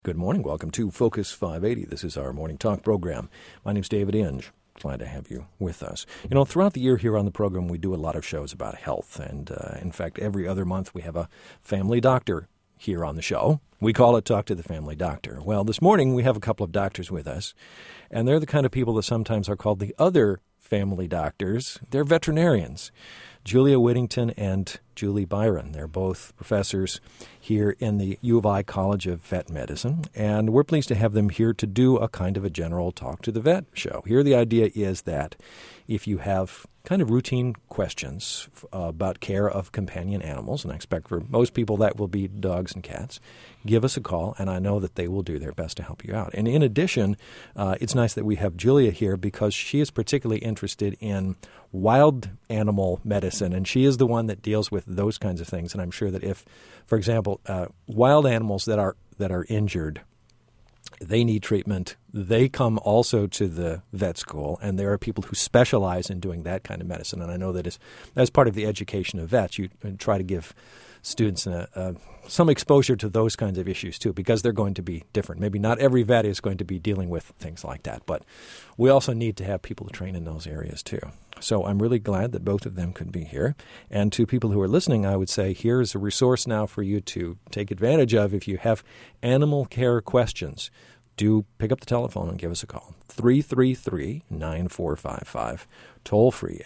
Good morning. Welcome to Focus 580. This is our morning talk program. My name's David Inge. Glad to have you with us. You know, throughout the year here on the program, we do a lot of shows about health. And in fact, every other month we have a family doctor here on the show. We call it Talk to the Family Doctor. Well, this morning we have a couple of doctors with us. And they're the kind of people that sometimes are called the other family doctors. They're veterinarians. Julia Whittington and Julie Byron. They're both professors here in the U of I College of Vet Medicine, and we're pleased to have them here to do a kind of a general Talk to the Vet show. Here the idea is that if you have kind of routine questions about care of companion animals, and I expect for most people that will be dogs and cats, give us a call, and I know that they will do their best to help you out. And in addition, it's nice that we have Julia here because she is particularly interested in wild animal medicine, and she is the one that deals with those kinds of things. And I'm sure that if, for example, wild animals that are injured, they need treatment. They come also to the vet school, and there are people who specialize in doing that kind of medicine. And I know that as part of the education of vets, you try to give students some exposure to those kinds of issues too, because they're going to be different. Maybe not every vet is going to be dealing with things like that, but we also need to have people to train in those areas too. So I'm really glad that both of them could be here. And to people who are listening, I would say here's a resource now for you to take advantage of if you have animal care questions. Do pick up the telephone and give us a call. 333-9455. Toll free,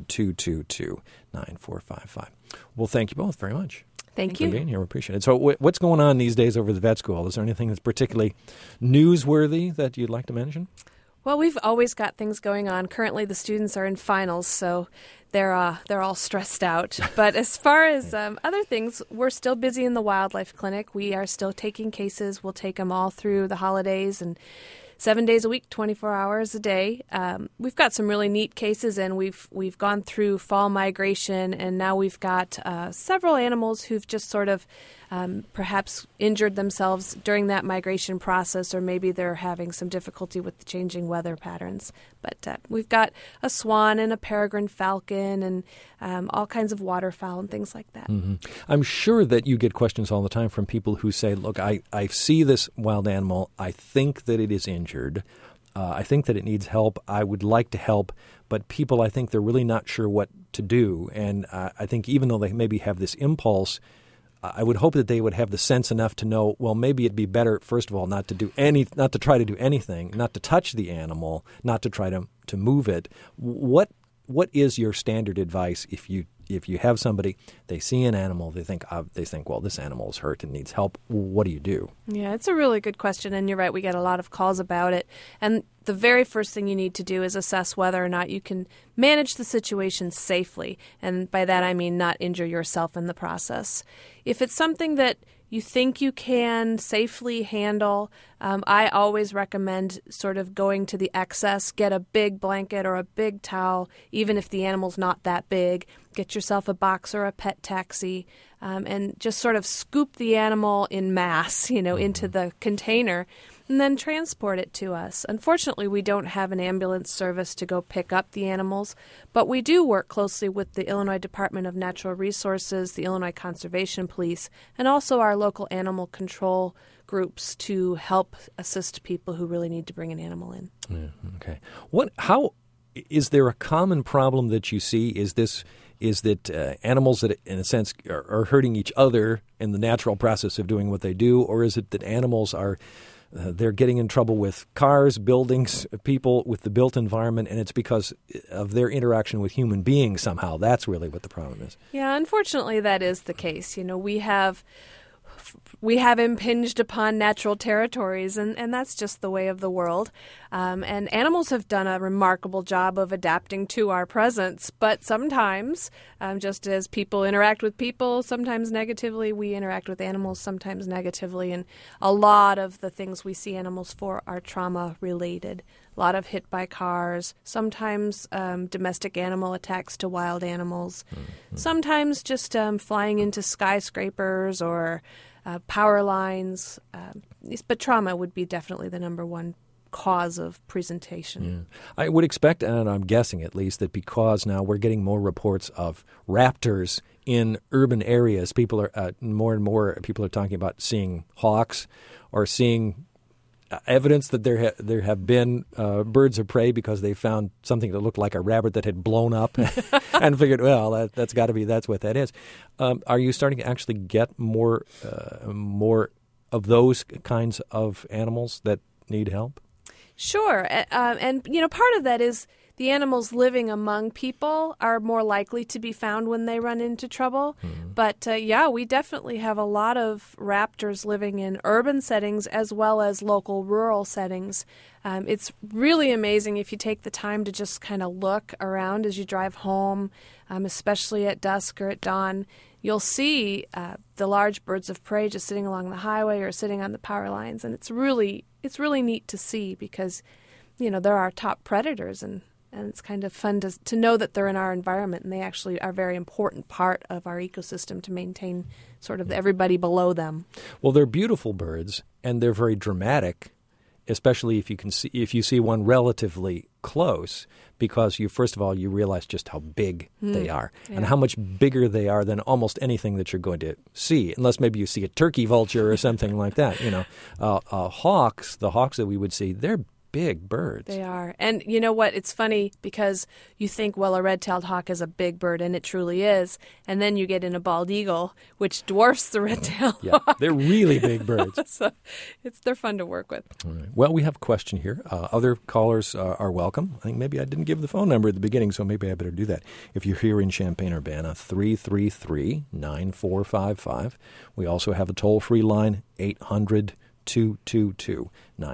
800-222-9455. Well, thank you both very much. Thank you for being here. We appreciate it. So what's going on these days over the vet school? Is there anything that's particularly newsworthy that you'd like to mention? Well, we've always got things going on. Currently, the students are in finals, so they're all stressed out. But as far as other things, we're still busy in the wildlife clinic. We are still taking cases. We'll take them all through the holidays and 7 days a week, 24 hours a day. We've got some really neat cases, and we've gone through fall migration, and now we've got several animals who've just sort of perhaps injured themselves during that migration process, or maybe they're having some difficulty with the changing weather patterns. But we've got a swan and a peregrine falcon and all kinds of waterfowl and things like that. Mm-hmm. I'm sure that you get questions all the time from people who say, look, I see this wild animal. I think that it is injured. I think that it needs help. I would like to help. But people, I think they're really not sure what to do. And I think even though they maybe have this impulse, I would hope that they would have the sense enough to know, well, maybe it'd be better, first of all, not to try to do anything, not to touch the animal, not to try to move it. What is your standard advice if you have somebody, they see an animal, they think, well, this animal is hurt and needs help. What do you do? Yeah, it's a really good question, and you're right. We get a lot of calls about it. And the very first thing you need to do is assess whether or not you can manage the situation safely. And by that, I mean not injure yourself in the process. If it's something that you think you can safely handle, I always recommend sort of going to the excess. Get a big blanket or a big towel, even if the animal's not that big. Get yourself a box or a pet taxi, and just sort of scoop the animal in mass, into the container, and then transport it to us. Unfortunately, we don't have an ambulance service to go pick up the animals, but we do work closely with the Illinois Department of Natural Resources, the Illinois Conservation Police, and also our local animal control groups to help assist people who really need to bring an animal in. Yeah, okay. How is there a common problem that you see? Is that animals that, in a sense, are hurting each other in the natural process of doing what they do, or is it that animals are they're getting in trouble with cars, buildings, people, with the built environment, and it's because of their interaction with human beings somehow? That's really what the problem is. Yeah, unfortunately, that is the case. We have impinged upon natural territories, and that's just the way of the world. And animals have done a remarkable job of adapting to our presence, but sometimes, just as people interact with people, sometimes negatively, we interact with animals sometimes negatively, and a lot of the things we see animals for are trauma-related. A lot of hit by cars, sometimes domestic animal attacks to wild animals, sometimes just flying into skyscrapers or power lines, but trauma would be definitely the number one cause of presentation. Yeah. I would expect, and I'm guessing at least, that because now we're getting more reports of raptors in urban areas, people are more and more people are talking about seeing hawks or seeing evidence that there have been birds of prey because they found something that looked like a rabbit that had blown up and figured, well, that's got to be that's what that is. Are you starting to actually get more of those kinds of animals that need help? Sure. And part of that is the animals living among people are more likely to be found when they run into trouble. Mm-hmm. But, we definitely have a lot of raptors living in urban settings as well as local rural settings. It's really amazing if you take the time to just kind of look around as you drive home, especially at dusk or at dawn. You'll see the large birds of prey just sitting along the highway or sitting on the power lines. And it's really neat to see because, they're our top predators and it's kind of fun to know that they're in our environment and they actually are a very important part of our ecosystem to maintain sort of everybody below them. Well, they're beautiful birds and they're very dramatic, especially if you see one relatively close, because first of all you realize just how big they are and how much bigger they are than almost anything that you're going to see, unless maybe you see a turkey vulture or something like that. The hawks that we would see, they're big birds. They are. And you know what? It's funny because you think, well, a red-tailed hawk is a big bird, and it truly is. And then you get in a bald eagle, which dwarfs the red-tailed hawk. They're really big birds. So they're fun to work with. All right. Well, we have a question here. Other callers are welcome. I think maybe I didn't give the phone number at the beginning, so maybe I better do that. If you're here in Champaign-Urbana, 333-9455. We also have a toll-free line, 800-222-9455.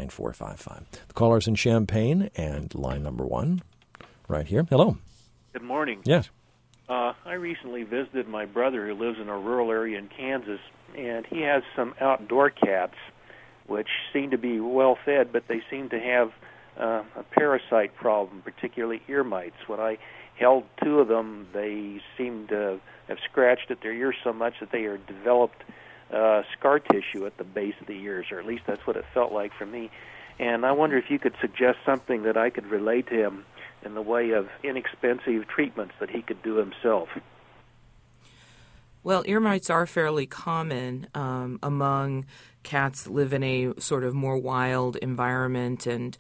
The caller's in Champaign, and line number one right here. Hello. Good morning. Yes. I recently visited my brother who lives in a rural area in Kansas, and he has some outdoor cats which seem to be well fed, but they seem to have a parasite problem, particularly ear mites. When I held two of them, they seemed to have scratched at their ears so much that they are developed scar tissue at the base of the ears, or at least that's what it felt like for me. And I wonder if you could suggest something that I could relate to him in the way of inexpensive treatments that he could do himself. Well, ear mites are fairly common among cats that live in a sort of more wild environment and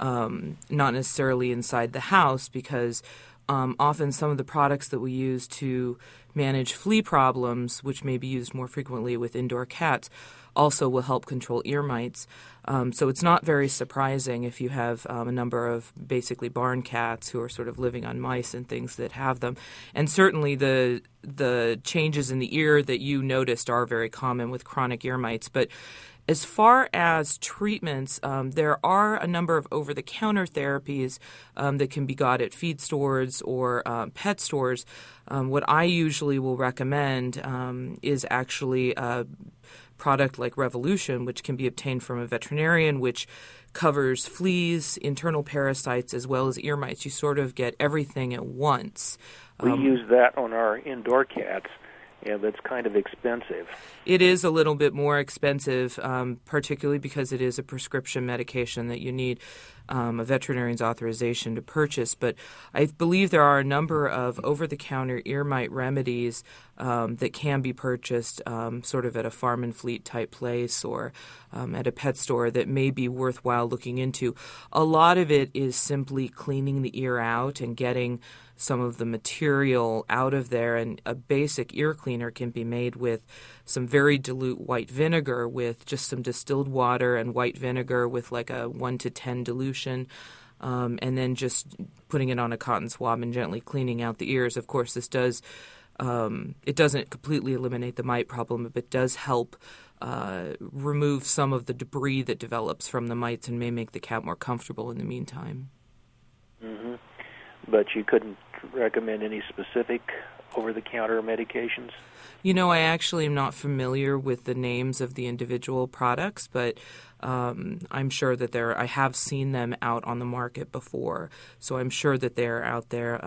not necessarily inside the house, because often some of the products that we use to manage flea problems, which may be used more frequently with indoor cats, also will help control ear mites. So it's not very surprising if you have a number of basically barn cats who are sort of living on mice and things that have them. And certainly the changes in the ear that you noticed are very common with chronic ear mites. But as far as treatments, there are a number of over-the-counter therapies that can be got at feed stores or pet stores. What I usually will recommend is actually a product like Revolution, which can be obtained from a veterinarian, which covers fleas, internal parasites, as well as ear mites. You sort of get everything at once. We use that on our indoor cats. Yeah, that's kind of expensive. It is a little bit more expensive, particularly because it is a prescription medication that you need a veterinarian's authorization to purchase. But I believe there are a number of over-the-counter ear mite remedies that can be purchased sort of at a farm and fleet type place or at a pet store that may be worthwhile looking into. A lot of it is simply cleaning the ear out and getting some of the material out of there, and a basic ear cleaner can be made with some very dilute white vinegar with just some distilled water and white vinegar with like a 1 to 10 dilution, and then just putting it on a cotton swab and gently cleaning out the ears. Of course, this does it doesn't completely eliminate the mite problem, but it does help remove some of the debris that develops from the mites and may make the cat more comfortable in the meantime. Mm-hmm. But you couldn't recommend any specific over-the-counter medications? You know, I actually am not familiar with the names of the individual products, but I'm sure that I have seen them out on the market before, so I'm sure that they're out there.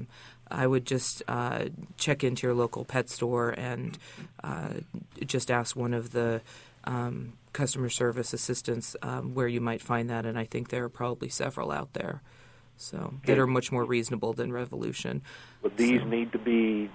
I would just check into your local pet store and just ask one of the customer service assistance where you might find that, and I think there are probably several out there that are much more reasonable than Revolution. Would these need to be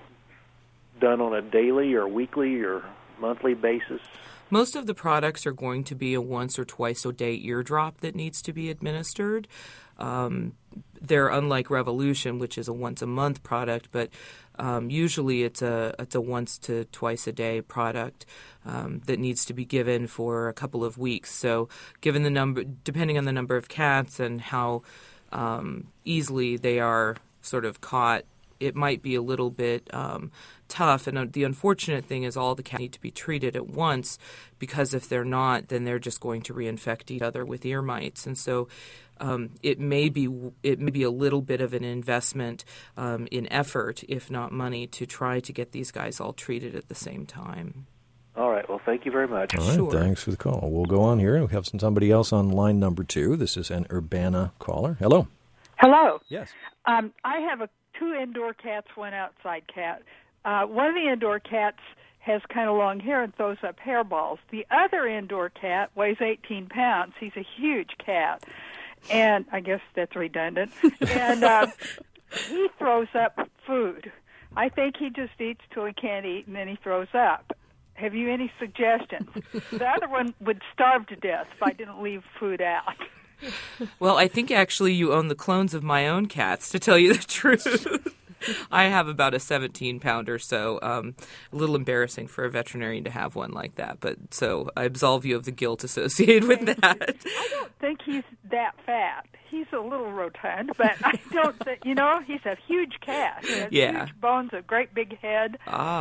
done on a daily or weekly or monthly basis? Most of the products are going to be a once or twice a day eardrop that needs to be administered. They're unlike Revolution, which is a once a month product, but usually it's a once to twice a day product that needs to be given for a couple of weeks. So, depending on the number of cats and how easily they are sort of caught, it might be a little bit tough. And the unfortunate thing is all the cats need to be treated at once, because if they're not, then they're just going to reinfect each other with ear mites. And so it may be a little bit of an investment in effort, if not money, to try to get these guys all treated at the same time. All right. Well, thank you very much. All right. Sure. Thanks for the call. We'll go on here. We have somebody else on line number 2. This is an Urbana caller. Hello. Hello. Yes. I have two indoor cats, one outside cat. One of the indoor cats has kind of long hair and throws up hairballs. The other indoor cat weighs 18 pounds. He's a huge cat, and I guess that's redundant. And he throws up food. I think he just eats till he can't eat, and then he throws up. Have you any suggestions? The other one would starve to death if I didn't leave food out. Well, I think actually you own the clones of my own cats, to tell you the truth. I have about a 17-pounder, so a little embarrassing for a veterinarian to have one like that. But so I absolve you of the guilt associated with that. I don't think he's that fat. He's a little rotund, but I don't think, he's a huge cat. He has huge bones, a great big head.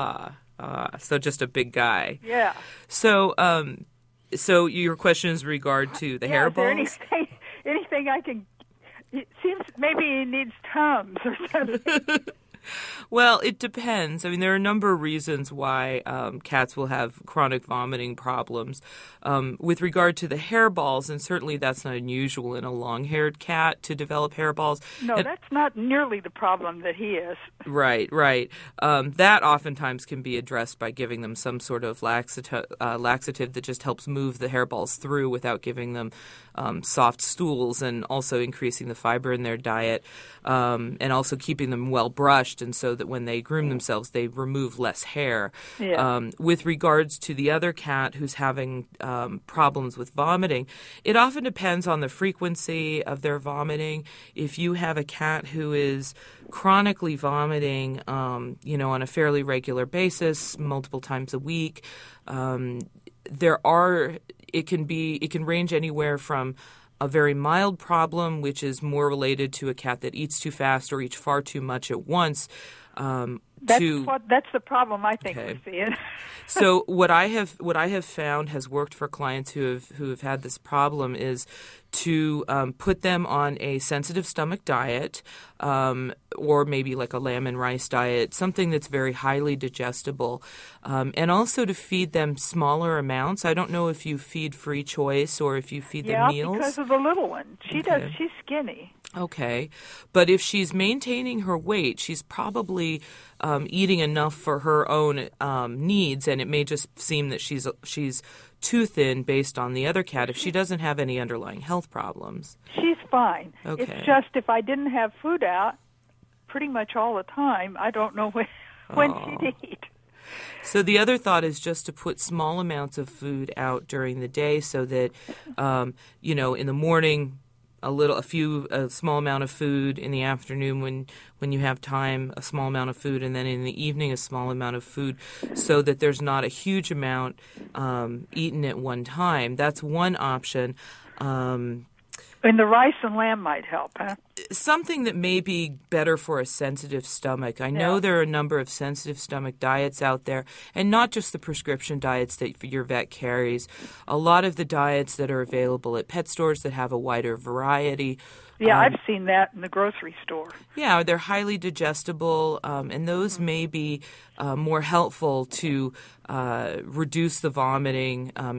So just a big guy. Yeah. So your question is regard to the hairballs? Is there anything I can... It seems maybe he needs Tums or something. Well, it depends. I mean, there are a number of reasons why cats will have chronic vomiting problems. With regard to the hairballs, and certainly that's not unusual in a long-haired cat to develop hairballs. No, that's not nearly the problem that he is. Right. That oftentimes can be addressed by giving them some sort of laxative that just helps move the hairballs through without giving them soft stools, and also increasing the fiber in their diet, and also keeping them well brushed, and so that when they groom themselves, they remove less hair. Yeah. With regards to the other cat who's having problems with vomiting, it often depends on the frequency of their vomiting. If you have a cat who is chronically vomiting, on a fairly regular basis, multiple times a week, it can range anywhere from a very mild problem, which is more related to a cat that eats too fast or eats far too much at once. That's the problem I think we're seeing. So what I have found has worked for clients who have had this problem is to put them on a sensitive stomach diet, or maybe like a lamb and rice diet, something that's very highly digestible, and also to feed them smaller amounts. I don't know if you feed free choice or if you feed them meals. Yeah, because of the little one. She's skinny. Okay. But if she's maintaining her weight, she's probably eating enough for her own needs, and it may just seem that she's too thin based on the other cat if she doesn't have any underlying health problems. She's fine. Okay. It's just if I didn't have food out pretty much all the time, I don't know when she'd eat. So the other thought is just to put small amounts of food out during the day, so that in the morning a small amount of food, in the afternoon when you have time, a small amount of food, and then in the evening a small amount of food, so that there's not a huge amount eaten at one time. That's one option. And the rice and lamb might help, huh? Something that may be better for a sensitive stomach. I know there are a number of sensitive stomach diets out there, and not just the prescription diets that your vet carries. A lot of the diets that are available at pet stores that have a wider variety. Yeah, I've seen that in the grocery store. Yeah, they're highly digestible, and those may be more helpful to reduce the vomiting.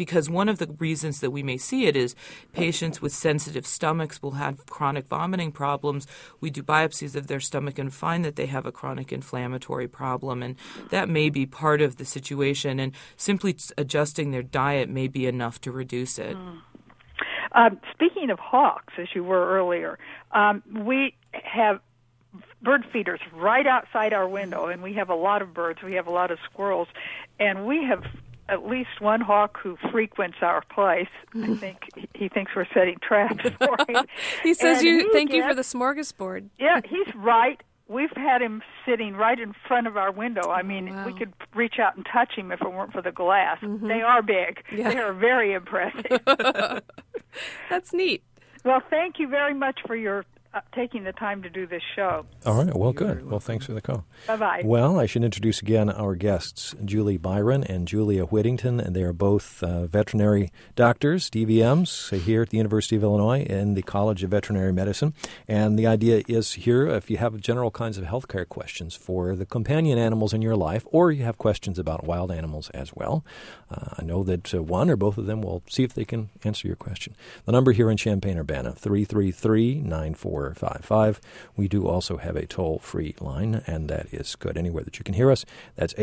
because one of the reasons that we may see it is patients with sensitive stomachs will have chronic vomiting problems. We do biopsies of their stomach and find that they have a chronic inflammatory problem, and that may be part of the situation, and simply adjusting their diet may be enough to reduce it. Speaking of hawks, as you were earlier, we have bird feeders right outside our window, and we have a lot of birds. We have a lot of squirrels, and we have at least one hawk who frequents our place. I think he thinks we're setting traps for him. He says, thank you for the smorgasbord. Yeah, he's right. We've had him sitting right in front of our window. I mean, we could reach out and touch him if it weren't for the glass. Mm-hmm. They are big. Yeah. They are very impressive. That's neat. Well, thank you very much for your taking the time to do this show. All right. Well, good. Well, thanks for the call. Bye-bye. Well, I should introduce again our guests, Julie Byron and Julia Whittington, and they are both veterinary doctors, DVMs, here at the University of Illinois in the College of Veterinary Medicine. And the idea is here, if you have general kinds of healthcare questions for the companion animals in your life, or you have questions about wild animals as well, I know that one or both of them will see if they can answer your question. The number here in Champaign-Urbana, 333-9455. We do also have a toll-free line, and that is good anywhere that you can hear us. That's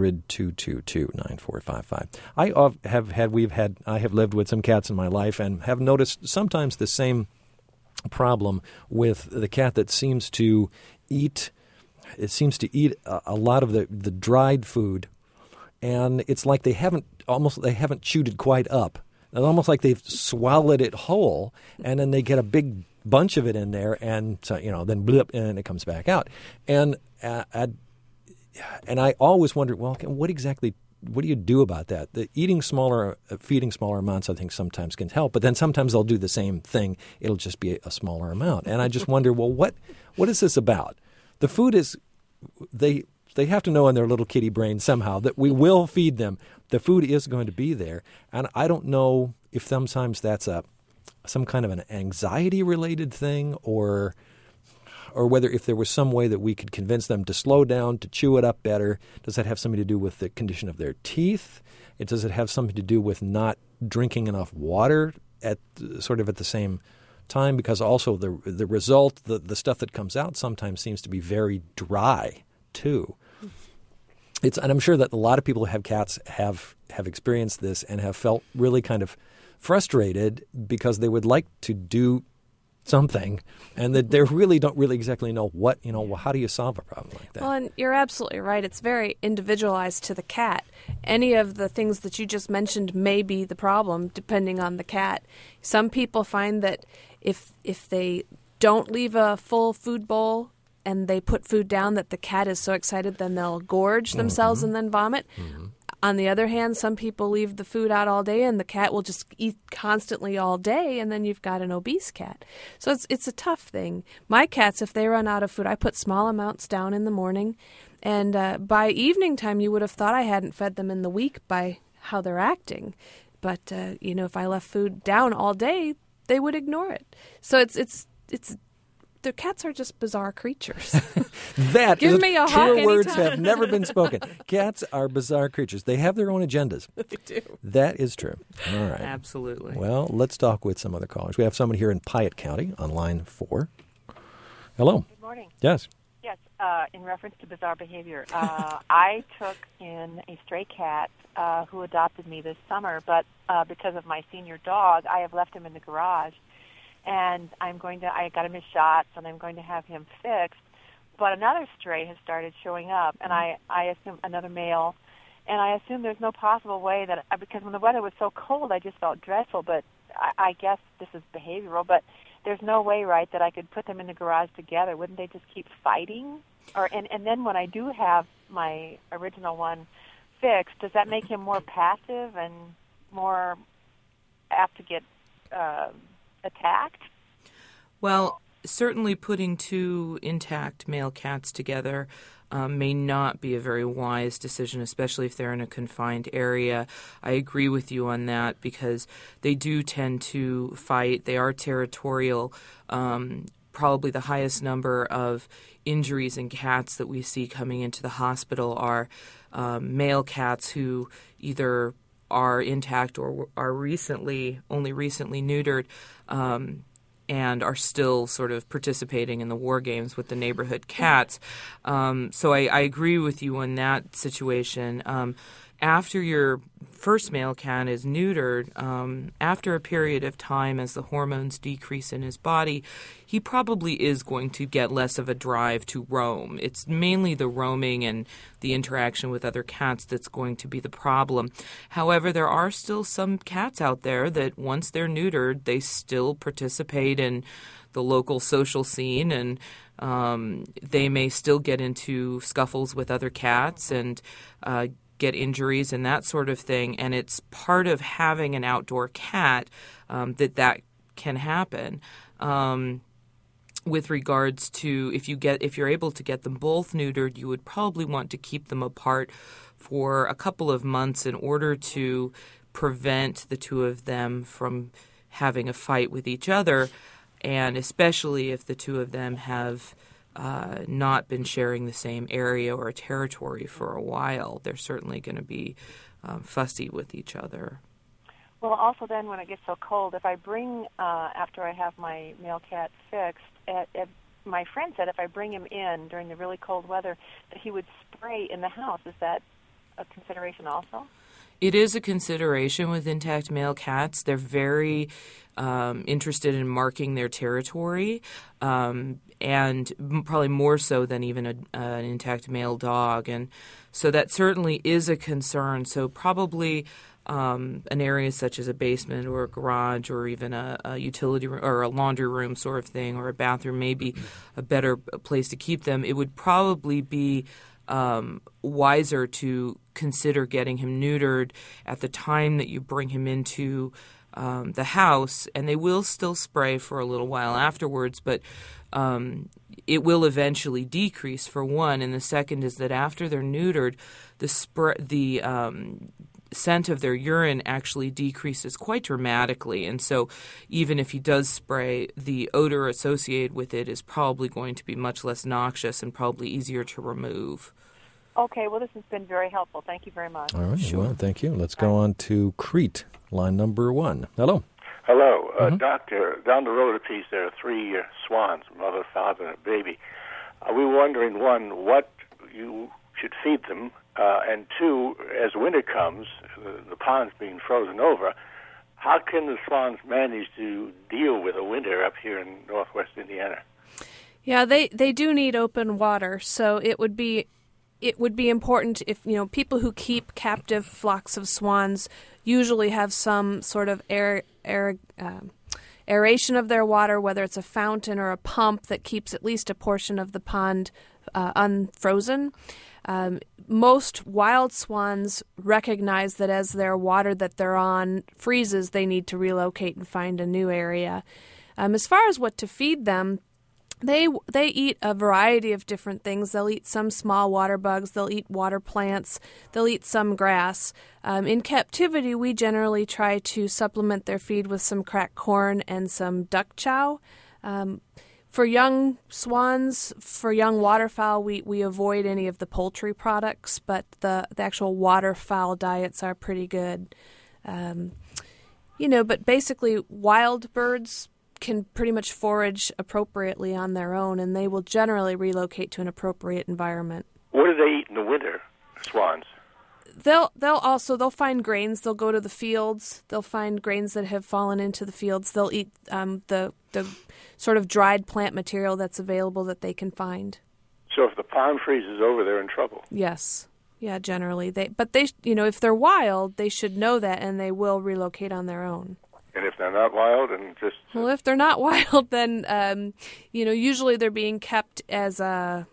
800-222-9455. I have lived with some cats in my life and have noticed sometimes the same problem with the cat that seems to eat. It seems to eat a lot of the dried food, and it's like they haven't chewed it quite up. It's almost like they've swallowed it whole, and then they get a big bunch of it in there, and so then blip, and it comes back out. And I always wondered, well, what do you do about that? Feeding smaller amounts, I think sometimes can help, but then sometimes they'll do the same thing. It'll just be a smaller amount, and I just wonder, well, what is this about? The food is they have to know in their little kitty brain somehow that we will feed them. The food is going to be there, and I don't know if sometimes that's some kind of an anxiety-related thing, or whether if there was some way that we could convince them to slow down, to chew it up better. Does that have something to do with the condition of their teeth? Does it have something to do with not drinking enough water at the same time? Because also the result, the stuff that comes out sometimes seems to be very dry too. And I'm sure that a lot of people who have cats have experienced this and have felt really kind of frustrated because they would like to do something, and that they don't really exactly know what, how do you solve a problem like that? Well, and you're absolutely right. It's very individualized to the cat. Any of the things that you just mentioned may be the problem, depending on the cat. Some people find that if they don't leave a full food bowl and they put food down, that the cat is so excited, then they'll gorge themselves and then vomit. Mm-hmm. On the other hand, some people leave the food out all day and the cat will just eat constantly all day, and then you've got an obese cat. So it's a tough thing. My cats, if they run out of food, I put small amounts down in the morning, and by evening time you would have thought I hadn't fed them in the week by how they're acting. But, if I left food down all day, they would ignore it. So it's the cats are just bizarre creatures. That Give me a hawk true words anytime. have never been spoken. Cats are bizarre creatures. They have their own agendas. They do. That is true. All right. Absolutely. Well, let's talk with some other callers. We have someone here in Piatt County on line 4. Hello. Good morning. Yes. Yes, in reference to bizarre behavior, I took in a stray cat who adopted me this summer, but because of my senior dog, I have left him in the garage. And I got him his shots, and I'm going to have him fixed. But another stray has started showing up, and I assume another male, and I assume there's no possible way that, because when the weather was so cold, I just felt dreadful, but I guess this is behavioral, but there's no way, right, that I could put them in the garage together. Wouldn't they just keep fighting? And then when I do have my original one fixed, does that make him more passive and more apt to get attacked? Well, certainly putting two intact male cats together may not be a very wise decision, especially if they're in a confined area. I agree with you on that because they do tend to fight. They are territorial. Probably the highest number of injuries in cats that we see coming into the hospital are male cats who either are intact or are only recently neutered, and are still sort of participating in the war games with the neighborhood cats. So I agree with you on that situation. After your first male cat is neutered, after a period of time as the hormones decrease in his body, he probably is going to get less of a drive to roam. It's mainly the roaming and the interaction with other cats that's going to be the problem. However, there are still some cats out there that once they're neutered, they still participate in the local social scene, and they may still get into scuffles with other cats and get injuries and that sort of thing. And it's part of having an outdoor cat that can happen. With regards to if you're able to get them both neutered, you would probably want to keep them apart for a couple of months in order to prevent the two of them from having a fight with each other, and especially if the two of them have not been sharing the same area or territory for a while. They're certainly going to be fussy with each other. Well, also then when it gets so cold, if I bring, after I have my male cat fixed, my friend said if I bring him in during the really cold weather, that he would spray in the house. Is that a consideration also? It is a consideration with intact male cats. They're very interested in marking their territory, and probably more so than even an intact male dog. And so that certainly is a concern. So probably an area such as a basement or a garage or even a utility room or a laundry room sort of thing or a bathroom may be a better place to keep them. It would probably be wiser to consider getting him neutered at the time that you bring him into the house, and they will still spray for a little while afterwards, but it will eventually decrease, for one. And the second is that after they're neutered, the scent of their urine actually decreases quite dramatically. And so even if he does spray, the odor associated with it is probably going to be much less noxious and probably easier to remove. Okay, well, this has been very helpful. Thank you very much. All right, well, thank you. Let's go on to Crete, line number 1. Hello. Hello. Doctor, down the road a piece, there are 3 swans, mother, father, and a baby. We were wondering, one, what you should feed them, and two, as winter comes, the pond's being frozen over, how can the swans manage to deal with a winter up here in northwest Indiana? Yeah, they do need open water, so it would be important if, people who keep captive flocks of swans usually have some sort of aeration of their water, whether it's a fountain or a pump that keeps at least a portion of the pond unfrozen. Most wild swans recognize that as their water that they're on freezes, they need to relocate and find a new area. As far as what to feed them, they eat a variety of different things. They'll eat some small water bugs. They'll eat water plants. They'll eat some grass. In captivity, we generally try to supplement their feed with some cracked corn and some duck chow. For young swans, for young waterfowl, we avoid any of the poultry products, but the actual waterfowl diets are pretty good. But basically wild birds can pretty much forage appropriately on their own, and they will generally relocate to an appropriate environment. What do they eat in the winter, swans? They'll find grains. They'll go to the fields. They'll find grains that have fallen into the fields. They'll eat the sort of dried plant material that's available that they can find. So if the pond freezes over, they're in trouble. Yes. Yeah, generally. If they're wild, they should know that, and they will relocate on their own. And if they're not wild and just... Well, if they're not wild, then, usually they're being kept as a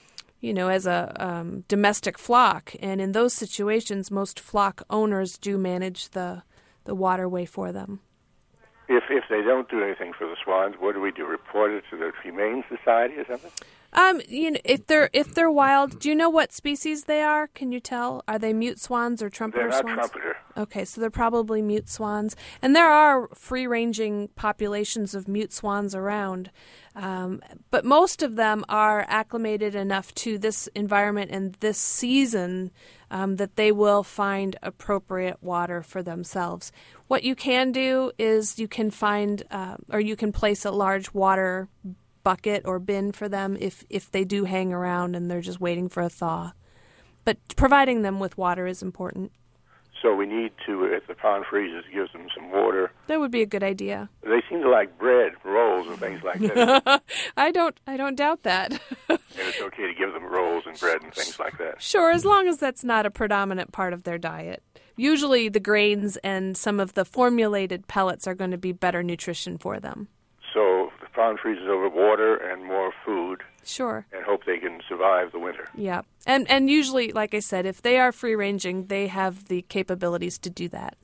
domestic flock. And in those situations, most flock owners do manage the waterway for them. If they don't do anything for the swans, what do we do? Report it to the Humane Society or something? If they're wild, do you know what species they are? Can you tell? Are they mute swans or trumpeter swans? They're not trumpeter. Okay, so they're probably mute swans. And there are free-ranging populations of mute swans around. But most of them are acclimated enough to this environment and this season that they will find appropriate water for themselves. What you can do is you can find or you can place a large water bucket or bin for them if they do hang around and they're just waiting for a thaw. But providing them with water is important. So we need to, if the pond freezes, give them some water. That would be a good idea. They seem to like bread, rolls, and things like that. I don't doubt that. And it's okay to give them rolls and bread and things like that. Sure, as long as that's not a predominant part of their diet. Usually the grains and some of the formulated pellets are going to be better nutrition for them. So the pond freezes over, water and more food. Sure. And hope they can survive the winter. Yeah. And usually, like I said, if they are free-ranging, they have the capabilities to do that.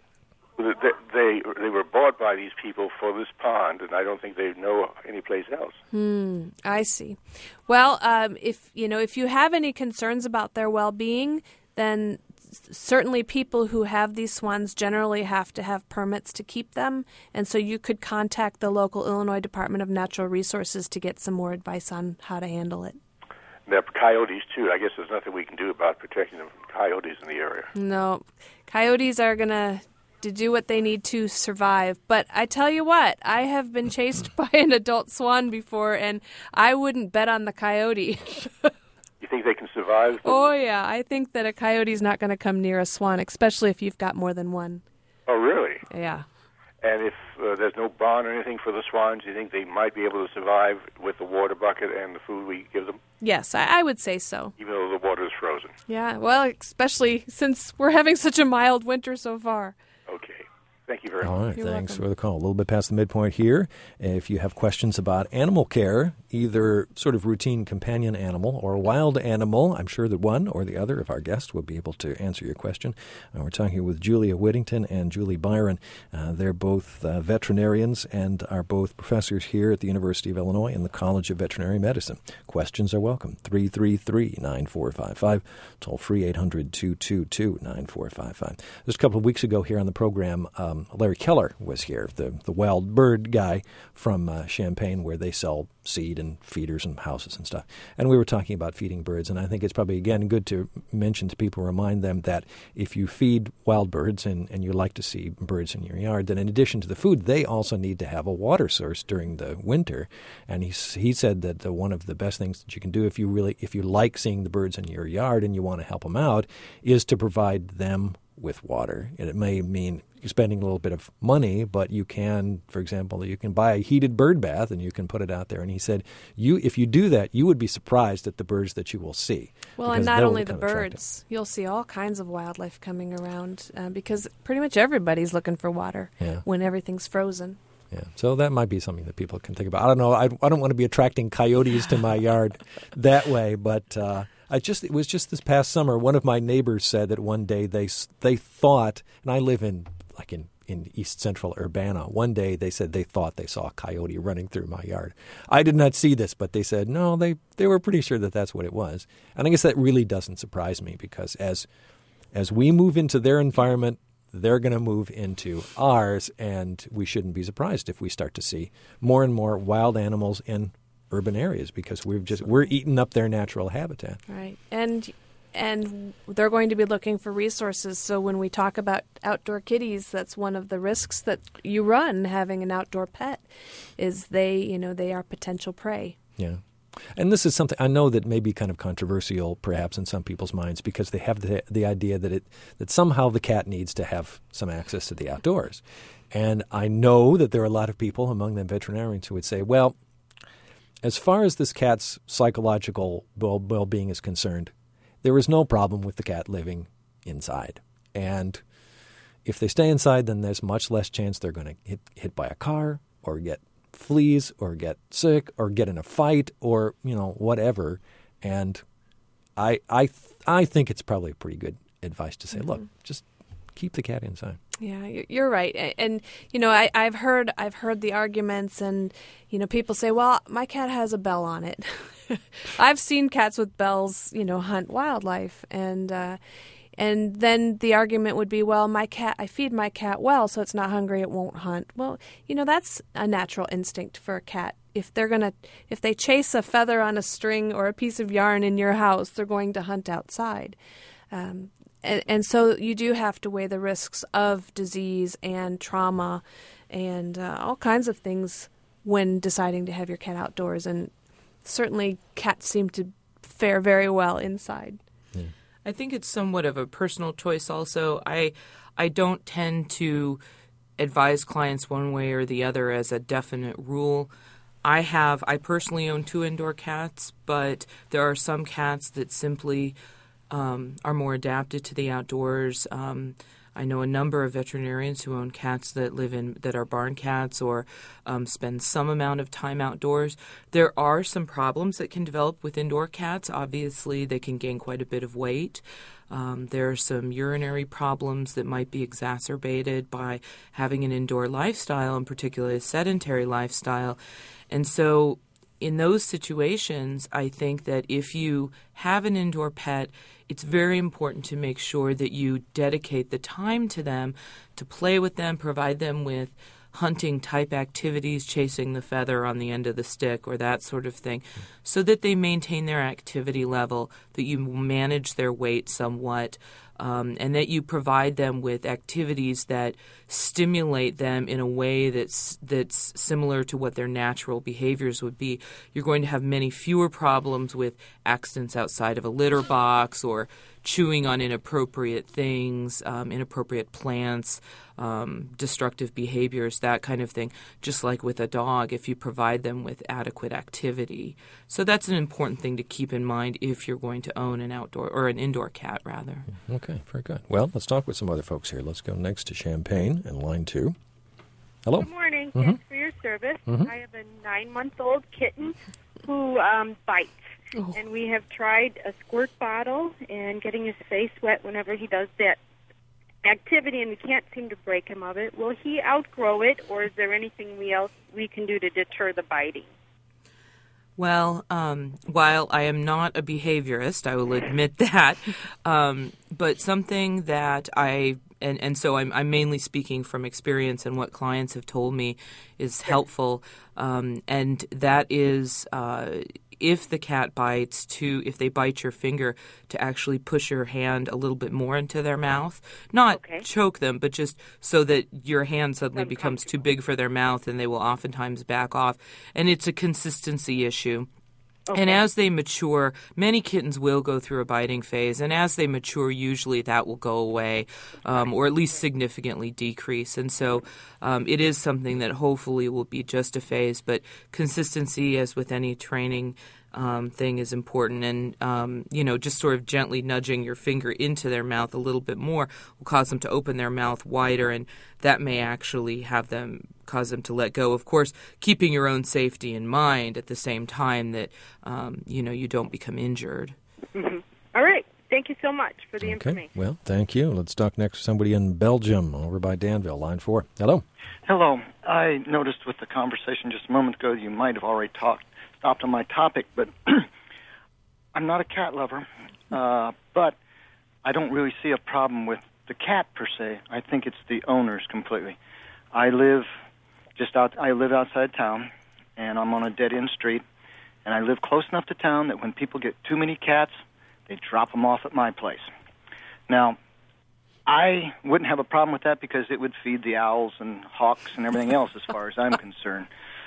They were bought by these people for this pond, and I don't think they know any place else. I see. Well, if you have any concerns about their well-being, then certainly people who have these swans generally have to have permits to keep them, and so you could contact the local Illinois Department of Natural Resources to get some more advice on how to handle it. There are coyotes, too. I guess there's nothing we can do about protecting them from coyotes in the area. No. Coyotes are going to do what they need to survive. But I tell you what, I have been chased by an adult swan before, and I wouldn't bet on the coyote. You think they can survive? Oh, yeah. I think that a coyote's not going to come near a swan, especially if you've got more than one. Oh, really? Yeah. And if there's no barn or anything for the swans, you think they might be able to survive with the water bucket and the food we give them? Yes, I would say so. Even though the water is frozen? Yeah, well, especially since we're having such a mild winter so far. Okay. Thank you very much. All right, You're thanks welcome. for the call. A little bit past the midpoint here. If you have questions about animal care, either sort of routine companion animal or wild animal, I'm sure that one or the other of our guests will be able to answer your question. We're talking with Julia Whittington and Julie Byron. They're both veterinarians and are both professors here at the University of Illinois in the College of Veterinary Medicine. Questions are welcome. 333-9455. Toll free 800-222-9455. Just a couple of weeks ago here on the program, Larry Keller was here, the wild bird guy from Champaign, where they sell seed and feeders and houses and stuff. And we were talking about feeding birds, and I think it's probably, again, good to mention to people, remind them that if you feed wild birds and you like to see birds in your yard, then in addition to the food, they also need to have a water source during the winter. And he said that one of the best things that you can do if you like seeing the birds in your yard and you want to help them out is to provide them with water. And it may mean you're spending a little bit of money, but you can, for example, you can buy a heated bird bath and you can put it out there. And he said, if you do that, you would be surprised at the birds that you will see. Well, and not only the birds, you'll see all kinds of wildlife coming around because pretty much everybody's looking for water when everything's frozen. Yeah, so that might be something that people can think about. I don't know. I don't want to be attracting coyotes to my yard that way, but it was just this past summer. One of my neighbors said that one day they thought, and I live in East Central Urbana. One day they said they thought they saw a coyote running through my yard. I did not see this, but they said no. They were pretty sure that that's what it was. And I guess that really doesn't surprise me because as we move into their environment, they're going to move into ours, and we shouldn't be surprised if we start to see more and more wild animals in urban areas because we're eating up their natural habitat. Right. And they're going to be looking for resources. So when we talk about outdoor kitties, that's one of the risks that you run having an outdoor pet is they are potential prey. Yeah. And this is something I know that may be kind of controversial perhaps in some people's minds because they have the idea that somehow the cat needs to have some access to the outdoors. And I know that there are a lot of people, among them veterinarians, who would say, well, as far as this cat's psychological well-being is concerned, there is no problem with the cat living inside. And if they stay inside, then there's much less chance they're going to get hit by a car or get fleas or get sick or get in a fight or, whatever. And I think it's probably pretty good advice to say, look, just keep the cat inside. Yeah, you're right. And, I've heard the arguments and, people say, well, my cat has a bell on it. I've seen cats with bells, hunt wildlife. And then the argument would be, well, I feed my cat well, so it's not hungry, it won't hunt. Well, that's a natural instinct for a cat. If they chase a feather on a string or a piece of yarn in your house, they're going to hunt outside. And so you do have to weigh the risks of disease and trauma and all kinds of things when deciding to have your cat outdoors. And certainly cats seem to fare very well inside. Yeah. I think it's somewhat of a personal choice also. I don't tend to advise clients one way or the other as a definite rule. I personally own 2 indoor cats, but there are some cats that simply are more adapted to the outdoors. I know a number of veterinarians who own cats that are barn cats or spend some amount of time outdoors. There are some problems that can develop with indoor cats. Obviously, they can gain quite a bit of weight. There are some urinary problems that might be exacerbated by having an indoor lifestyle, and particularly a sedentary lifestyle. And so in those situations, I think that if you have an indoor pet, it's very important to make sure that you dedicate the time to them, to play with them, provide them with hunting-type activities, chasing the feather on the end of the stick or that sort of thing, so that they maintain their activity level, that you manage their weight somewhat, and that you provide them with activities that stimulate them in a way that's similar to what their natural behaviors would be. You're going to have many fewer problems with accidents outside of a litter box or chewing on inappropriate things, inappropriate plants, destructive behaviors, that kind of thing, just like with a dog if you provide them with adequate activity. So that's an important thing to keep in mind if you're going to own an outdoor or an indoor cat, rather. Okay, very good. Well, let's talk with some other folks here. Let's go next to Champaign in line 2. Hello. Good morning. Thanks for your service. I have a 9-month-old kitten who bites. Oh. And we have tried a squirt bottle and getting his face wet whenever he does that activity, and we can't seem to break him of it. Will he outgrow it, or is there anything we can do to deter the biting? Well, while I am not a behaviorist, I will admit that, but something that and so I'm mainly speaking from experience and what clients have told me is helpful, and that is if the cat bites, if they bite your finger, to actually push your hand a little bit more into their mouth. Not choke them, but just so that your hand suddenly becomes too big for their mouth, and they will oftentimes back off. And it's a consistency issue. Okay. And as they mature, many kittens will go through a biting phase, and as they mature, usually that will go away, or at least significantly decrease. And so it is something that hopefully will be just a phase, but consistency, as with any training thing, is important. And, just sort of gently nudging your finger into their mouth a little bit more will cause them to open their mouth wider, and that may actually cause them to let go. Of course, keeping your own safety in mind at the same time that, you don't become injured. Mm-hmm. All right. Thank you so much for the information. Well, thank you. Let's talk next to somebody in Belgium over by Danville, line 4. Hello. Hello. I noticed with the conversation just a moment ago you might have already stopped on my topic, but I'm not a cat lover, but I don't really see a problem with the cat per se. I think it's the owners completely. I live outside town, and I'm on a dead-end street, and I live close enough to town that when people get too many cats, they drop them off at my place. Now, I wouldn't have a problem with that because it would feed the owls and hawks and everything else as far as I'm concerned.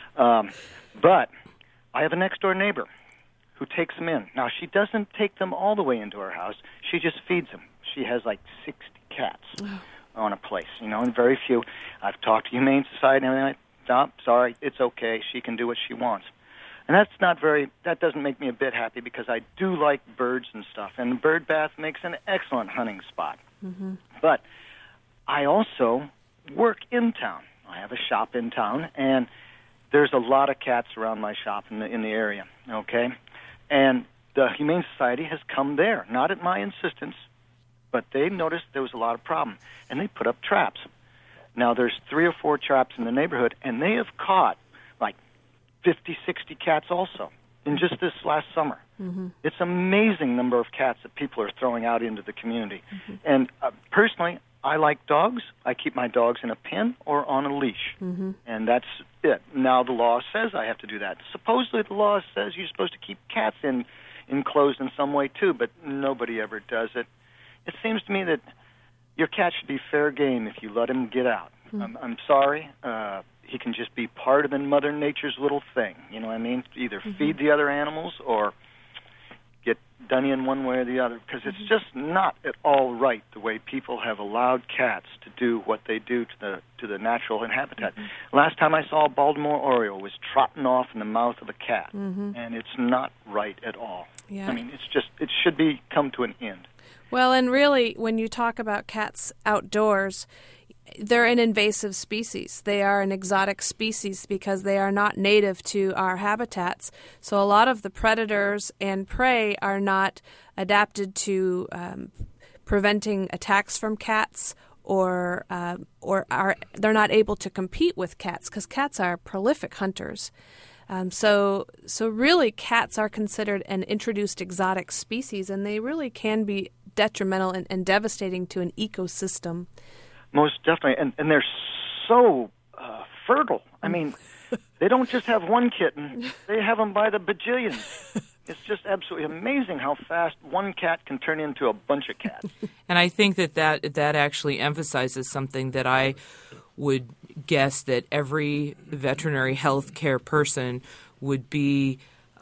But I have a next-door neighbor who takes them in. Now, she doesn't take them all the way into her house. She just feeds them. She has like 60 cats on a place, and very few. I've talked to Humane Society and everything. No, sorry, it's okay. She can do what she wants. And that doesn't make me a bit happy because I do like birds and stuff. And the bird bath makes an excellent hunting spot. Mm-hmm. But I also work in town. I have a shop in town, and there's a lot of cats around my shop in the area, okay? And the Humane Society has come there, not at my insistence, but they noticed there was a lot of problem, and they put up traps. Now, there's 3 or 4 traps in the neighborhood, and they have caught like 50, 60 cats also in just this last summer. Mm-hmm. It's an amazing number of cats that people are throwing out into the community. Mm-hmm. And personally, I like dogs. I keep my dogs in a pen or on a leash, and that's it. Now, the law says I have to do that. Supposedly, the law says you're supposed to keep cats enclosed in some way, too, but nobody ever does it. it seems to me that your cat should be fair game if you let him get out. I'm sorry. He can just be part of Mother Nature's little thing. You know what I mean? Either feed the other animals or get done in one way or the other, because it's just not at all right the way people have allowed cats to do what they do to the natural habitat. Last time I saw a Baltimore Oriole was trotting off in the mouth of a cat, and it's not right at all. Yeah. I mean, it should come to an end. Well, and really, when you talk about cats outdoors, they're an invasive species. They are an exotic species because they are not native to our habitats. So a lot of the predators and prey are not adapted to preventing attacks from cats, or they're not able to compete with cats because cats are prolific hunters. So really, cats are considered an introduced exotic species, and they really can be detrimental and devastating to an ecosystem. Most definitely, and they're so fertile. I mean, they don't just have one kitten; they have them by the bajillions. It's just absolutely amazing how fast one cat can turn into a bunch of cats. And I think that actually emphasizes something that I would guess that every veterinary health care person would be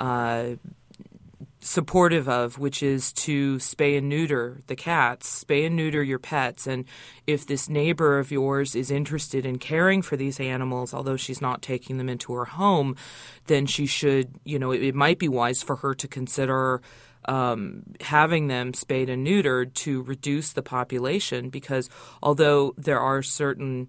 supportive of, which is to spay and neuter the cats, spay and neuter your pets. And if this neighbor of yours is interested in caring for these animals, although she's not taking them into her home, then she should, it might be wise for her to consider having them spayed and neutered to reduce the population, because although there are certain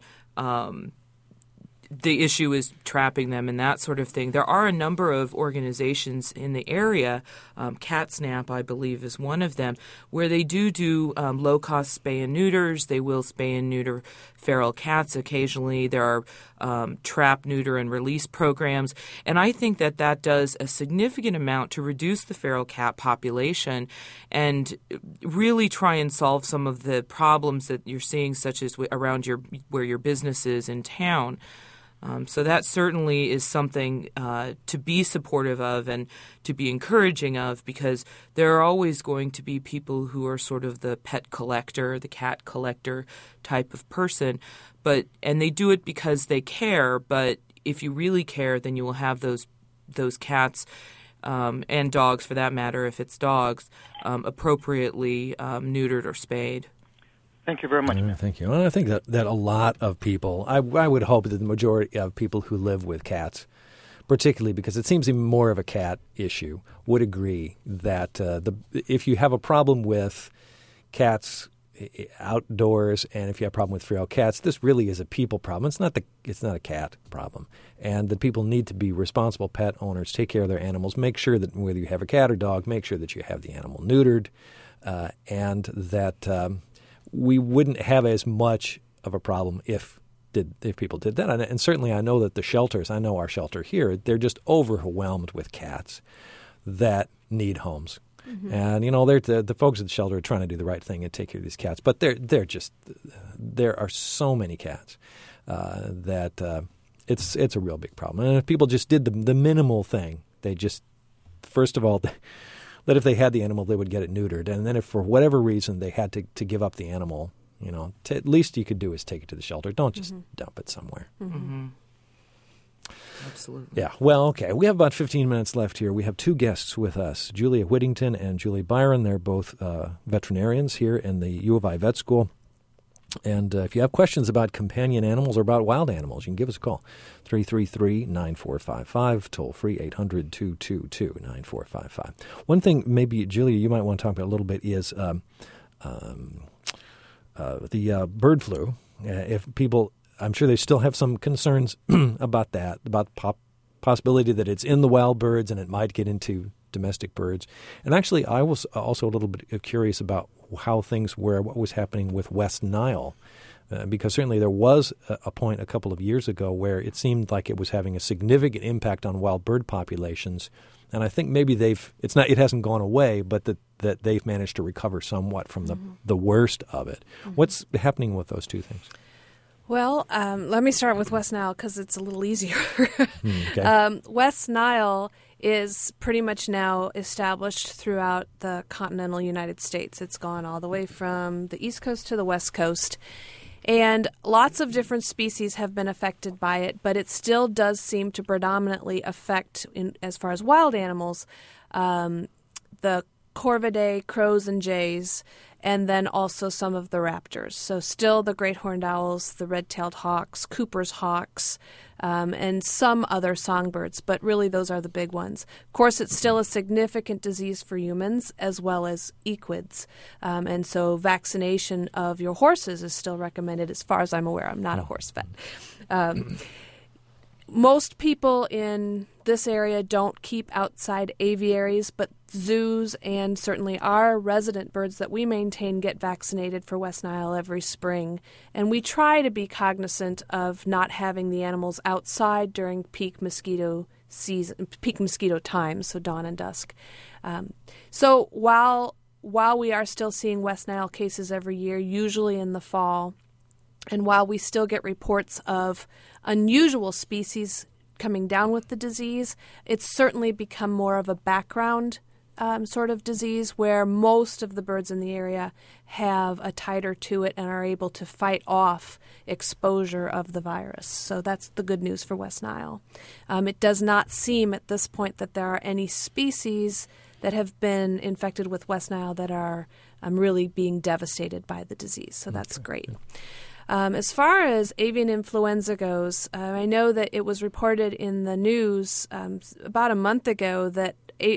the issue is trapping them and that sort of thing. There are a number of organizations in the area, CatSnap, I believe, is one of them, where they do low-cost spay and neuters. They will spay and neuter feral cats occasionally. There are trap, neuter, and release programs. And I think that does a significant amount to reduce the feral cat population and really try and solve some of the problems that you're seeing, such as around where your business is in town. So that certainly is something to be supportive of and to be encouraging of, because there are always going to be people who are sort of the pet collector, the cat collector type of person, and they do it because they care. But if you really care, then you will have those cats and dogs, for that matter, if it's dogs, appropriately neutered or spayed. Thank you very much. Thank you. Well, I think that a lot of people, I would hope that the majority of people who live with cats, particularly because it seems even more of a cat issue, would agree that if you have a problem with cats outdoors and if you have a problem with feral cats, this really is a people problem. It's not a cat problem. And that people need to be responsible pet owners, take care of their animals, make sure that whether you have a cat or dog, make sure that you have the animal neutered, and that we wouldn't have as much of a problem if people did that. And certainly I know that the shelters, I know our shelter here, they're just overwhelmed with cats that need homes. Mm-hmm. And, the folks at the shelter are trying to do the right thing and take care of these cats. But there are so many cats that it's a real big problem. And if people just did the minimal thing, they just, first of all, that if they had the animal, they would get it neutered. And then if for whatever reason they had to give up the animal, at least you could do is take it to the shelter. Don't just dump it somewhere. Mm-hmm. Absolutely. Yeah. Well, okay. We have about 15 minutes left here. We have two guests with us, Julia Whittington and Julie Byron. They're both veterinarians here in the U of I Vet School. And if you have questions about companion animals or about wild animals, you can give us a call, 333-9455, toll-free 800-222-9455. One thing maybe, Julia, you might want to talk about a little bit is the bird flu. If people, I'm sure they still have some concerns about that, about the possibility that it's in the wild birds and it might get into domestic birds. And actually, I was also a little bit curious about how things were, what was happening with West Nile, because certainly there was a point a couple of years ago where it seemed like it was having a significant impact on wild bird populations. And I think maybe it hasn't gone away, but that they've managed to recover somewhat from the worst of it. Mm-hmm. What's happening with those two things? Well, let me start with West Nile because it's a little easier. Okay. West Nile is pretty much now established throughout the continental United States. It's gone all the way from the East Coast to the West Coast. And lots of different species have been affected by it, but it still does seem to predominantly affect, as far as wild animals, the corvidae, crows and jays, and then also some of the raptors. So still the great horned owls, the red-tailed hawks, Cooper's hawks, and some other songbirds, but really those are the big ones. Of course, it's still a significant disease for humans as well as equids, and so vaccination of your horses is still recommended as far as I'm aware. I'm not a horse vet. Most people in this area don't keep outside aviaries, but zoos and certainly our resident birds that we maintain get vaccinated for West Nile every spring. And we try to be cognizant of not having the animals outside during peak mosquito season, peak mosquito time, so dawn and dusk. So while we are still seeing West Nile cases every year, usually in the fall, and while we still get reports of unusual species coming down with the disease, it's certainly become more of a background sort of disease where most of the birds in the area have a titer to it and are able to fight off exposure of the virus. So that's the good news for West Nile. It does not seem at this point that there are any species that have been infected with West Nile that are really being devastated by the disease. So that's great. As far as avian influenza goes, I know that it was reported in the news about a month ago that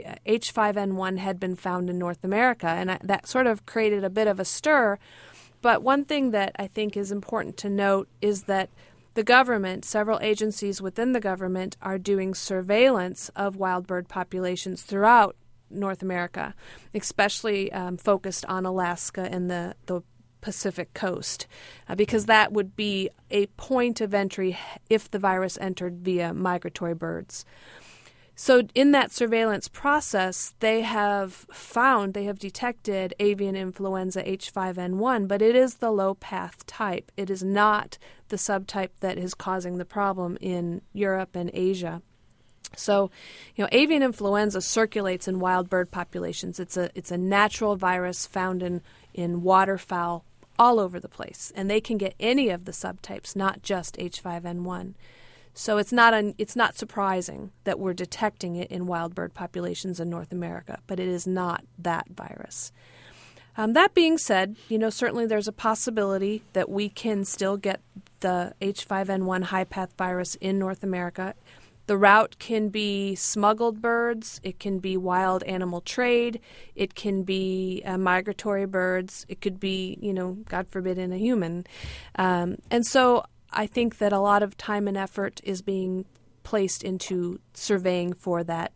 H5N1 had been found in North America, and that sort of created a bit of a stir. But one thing that I think is important to note is that the government, several agencies within the government, are doing surveillance of wild bird populations throughout North America, especially focused on Alaska and the Pacific coast, because that would be a point of entry if the virus entered via migratory birds. So in that surveillance process, they have detected avian influenza H5N1, but it is the low-path type. It is not the subtype that is causing the problem in Europe and Asia. So, avian influenza circulates in wild bird populations. It's a natural virus found in waterfowl all over the place, and they can get any of the subtypes, not just H5N1. So it's not surprising that we're detecting it in wild bird populations in North America, but it is not that virus. That being said, certainly there's a possibility that we can still get the H5N1 high-path virus in North America. The route can be smuggled birds, it can be wild animal trade, it can be migratory birds, it could be, God forbid, in a human. And so I think that a lot of time and effort is being placed into surveying for that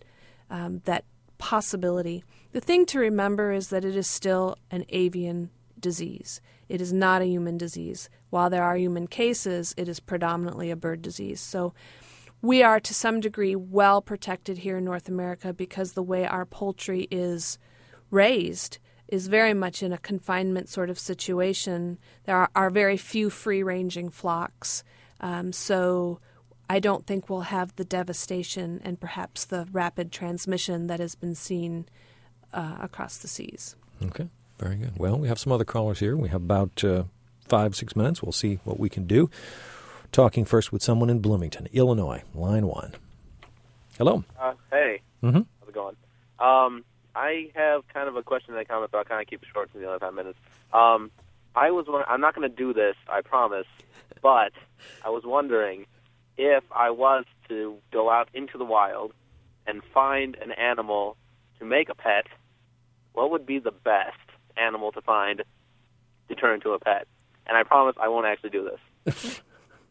possibility. The thing to remember is that it is still an avian disease. It is not a human disease. While there are human cases, it is predominantly a bird disease. So we are, to some degree, well protected here in North America because the way our poultry is raised is very much in a confinement sort of situation. There are very few free-ranging flocks, so I don't think we'll have the devastation and perhaps the rapid transmission that has been seen across the seas. Okay, very good. Well, we have some other callers here. We have about 5-6 minutes. We'll see what we can do. Talking first with someone in Bloomington, Illinois, line 1. Hello. Hey. Mm-hmm. How's it going? I have kind of a question and a comment, but I'll kind of keep it short for the other 5 minutes. I'm not going to do this, I promise, but I was wondering if I was to go out into the wild and find an animal to make a pet, what would be the best animal to find to turn into a pet? And I promise I won't actually do this.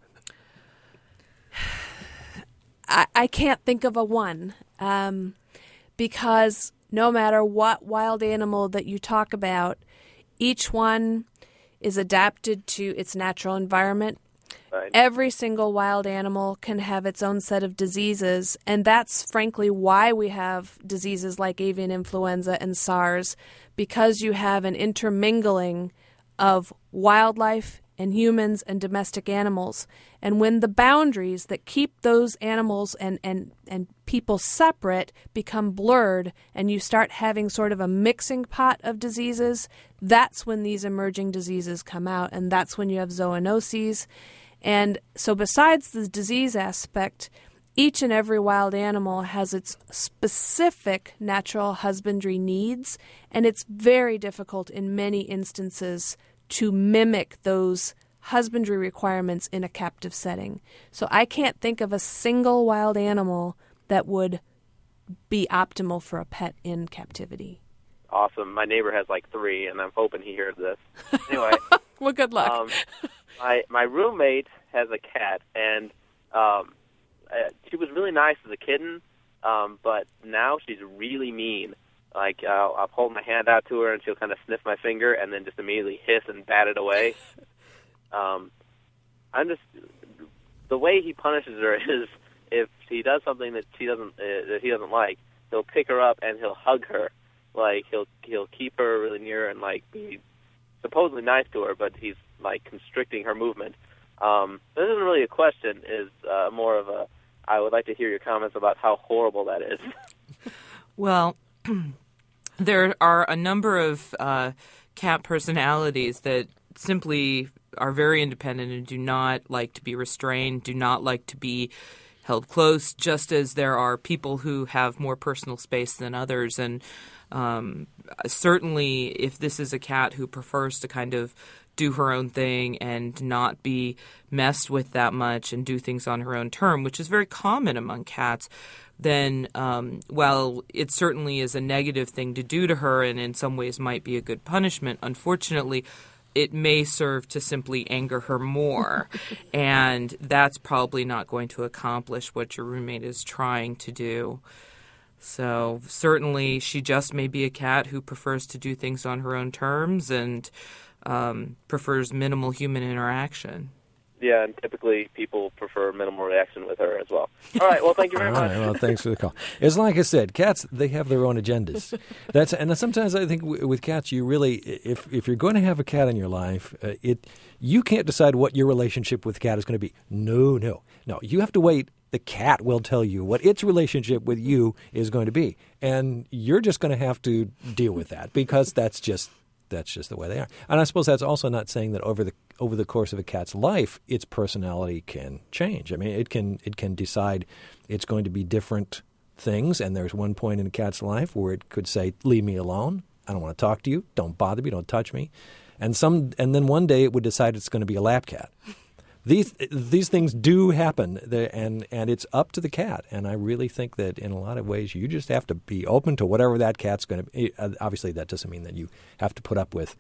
I can't think of a one because no matter what wild animal that you talk about, each one is adapted to its natural environment. Right. Every single wild animal can have its own set of diseases, and that's frankly why we have diseases like avian influenza and SARS, because you have an intermingling of wildlife and humans and domestic animals. And when the boundaries that keep those animals and people separate become blurred and you start having sort of a mixing pot of diseases, that's when these emerging diseases come out, and that's when you have zoonoses. And so besides the disease aspect, each and every wild animal has its specific natural husbandry needs, and it's very difficult in many instances to mimic those husbandry requirements in a captive setting. So I can't think of a single wild animal that would be optimal for a pet in captivity. Awesome. My neighbor has like 3, and I'm hoping he hears this. Anyway. Well, good luck. My roommate has a cat, and she was really nice as a kitten, but now she's really mean. Like, I'll hold my hand out to her, and she'll kind of sniff my finger, and then just immediately hiss and bat it away. The way he punishes her is if she does something that he doesn't like, he'll pick her up and he'll hug her. Like, he'll keep her really near and like be supposedly nice to her, but he's like constricting her movement. This isn't really a question; is more of a. I would like to hear your comments about how horrible that is. Well, there are a number of cat personalities that simply are very independent and do not like to be restrained, do not like to be held close, just as there are people who have more personal space than others. And certainly if this is a cat who prefers to kind of do her own thing and not be messed with that much and do things on her own term, which is very common among cats, then while it certainly is a negative thing to do to her and in some ways might be a good punishment, unfortunately, it may serve to simply anger her more. And that's probably not going to accomplish what your roommate is trying to do. So certainly she just may be a cat who prefers to do things on her own terms and prefers minimal human interaction. Yeah, and typically people prefer minimal reaction with her as well. All right, well, thank you very much. Well, thanks for the call. It's like I said, cats, they have their own agendas. And sometimes I think with cats, you really, if you're going to have a cat in your life, you can't decide what your relationship with the cat is going to be. No. You have to wait. The cat will tell you what its relationship with you is going to be. And you're just going to have to deal with that because that's just the way they are. And I suppose that's also not saying that over the course of a cat's life, its personality can change. I mean, it can decide it's going to be different things. And there's one point in a cat's life where it could say, "Leave me alone. I don't want to talk to you. Don't bother me. Don't touch me." And then one day it would decide it's going to be a lap cat. These things do happen, and it's up to the cat. And I really think that in a lot of ways you just have to be open to whatever that cat's going to be. Obviously, that doesn't mean that you have to put up with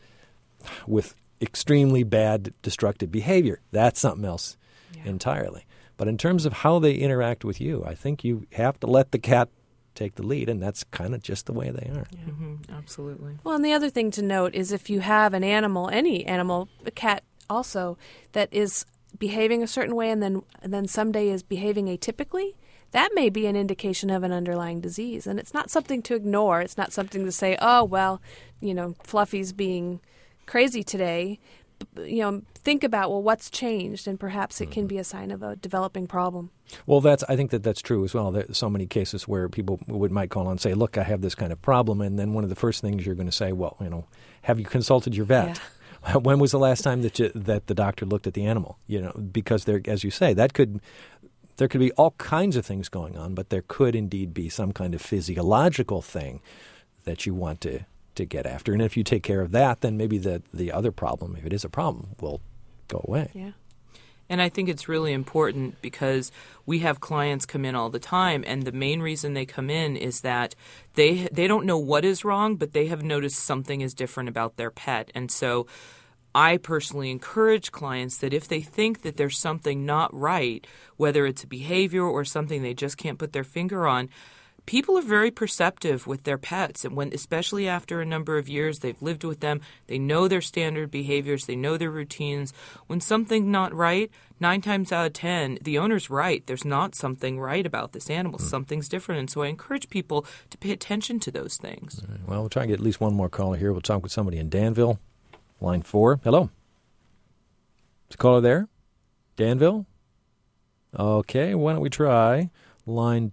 extremely bad, destructive behavior. That's something else entirely. But in terms of how they interact with you, I think you have to let the cat take the lead, and that's kind of just the way they are. Yeah. Mm-hmm. Absolutely. Well, and the other thing to note is if you have an animal, any animal, a cat also, that is behaving a certain way and then someday is behaving atypically, that may be an indication of an underlying disease. And it's not something to ignore. It's not something to say, oh, well, Fluffy's being crazy today. Think about, well, what's changed? And perhaps it can be a sign of a developing problem. Well, I think that's true as well. There's so many cases where people might call and say, look, I have this kind of problem. And then one of the first things you're going to say, well, have you consulted your vet? Yeah. When was the last time that the doctor looked at the animal? Because there, as you say, there could be all kinds of things going on, but there could indeed be some kind of physiological thing that you want to get after. And if you take care of that, then maybe the other problem, if it is a problem, will go away. Yeah. And I think it's really important because we have clients come in all the time, and the main reason they come in is that they don't know what is wrong, but they have noticed something is different about their pet. And so I personally encourage clients that if they think that there's something not right, whether it's a behavior or something they just can't put their finger on, people are very perceptive with their pets, and especially after a number of years they've lived with them, they know their standard behaviors, they know their routines. When something's not right, 9 times out of 10, the owner's right. There's not something right about this animal. Something's different. And so I encourage people to pay attention to those things. Right. Well, we'll try and get at least one more caller here. We'll talk with somebody in Danville. Line 4. Hello. Is the caller there? Danville? Okay, why don't we try line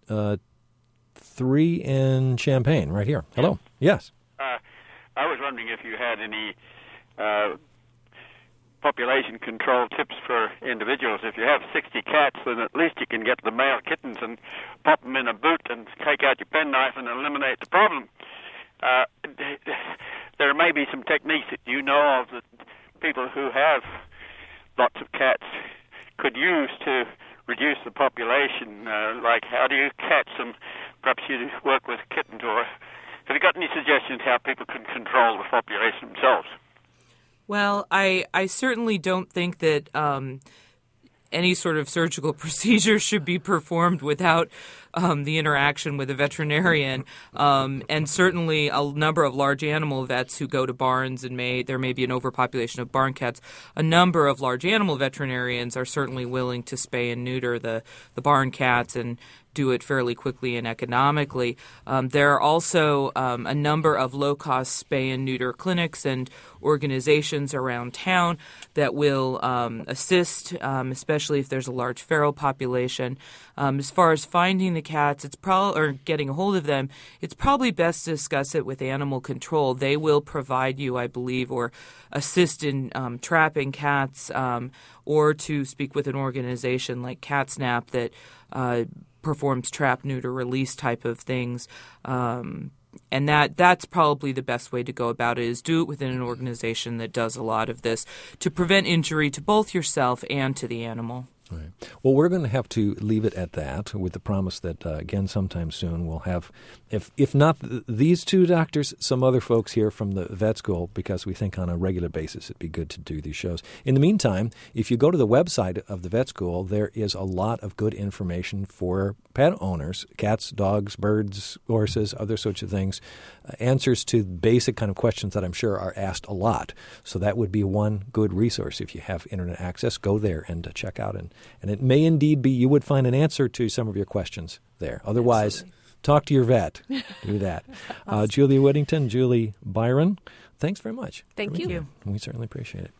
3 in Champaign, right here. Hello. Yes. I was wondering if you had any population control tips for individuals. If you have 60 cats, then at least you can get the male kittens and pop them in a boot and take out your penknife and eliminate the problem. There may be some techniques that you know of that people who have lots of cats could use to reduce the population. Like, how do you catch them? Perhaps you work with kittens, or have you got any suggestions how people can control the population themselves? Well, I certainly don't think that any sort of surgical procedure should be performed without the interaction with a veterinarian. And certainly a number of large animal vets who go to barns, and there may be an overpopulation of barn cats. A number of large animal veterinarians are certainly willing to spay and neuter the barn cats and do it fairly quickly and economically. There are also a number of low-cost spay and neuter clinics and organizations around town that will assist, especially if there's a large feral population. As far as finding the cats, or getting a hold of them, it's probably best to discuss it with animal control. They will provide you, I believe, or assist in trapping cats, or to speak with an organization like CatSnap that performs trap, neuter, release type of things. And that's probably the best way to go about it, is do it within an organization that does a lot of this to prevent injury to both yourself and to the animal. Right. Well, we're going to have to leave it at that, with the promise that, again, sometime soon we'll have, if not these two doctors, some other folks here from the vet school, because we think on a regular basis it'd be good to do these shows. In the meantime, if you go to the website of the vet school, there is a lot of good information for pet owners, cats, dogs, birds, horses, other sorts of things, answers to basic kind of questions that I'm sure are asked a lot. So that would be one good resource. If you have internet access, go there and check out. And it may indeed be you would find an answer to some of your questions there. Otherwise, absolutely, talk to your vet. Do that. Julia Whittington, Julie Byron, thanks very much. Thank you. We certainly appreciate it.